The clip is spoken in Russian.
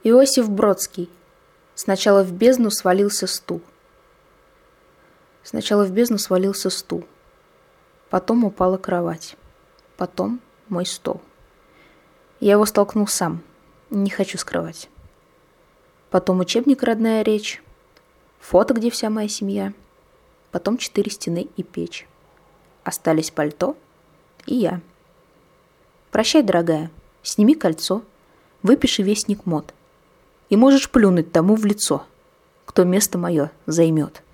Иосиф Бродский. Сначала в бездну свалился стул. Сначала в бездну свалился стул. Потом упала кровать. Потом мой стол. Я его столкнул сам. Не хочу скрывать. Потом учебник «Родная речь». Фото, где вся моя семья. Потом 4 стены и печь. Остались пальто и я. Прощай, дорогая, сними кольцо, выпиши вестник мод. И можешь плюнуть тому в лицо, кто место мое займет.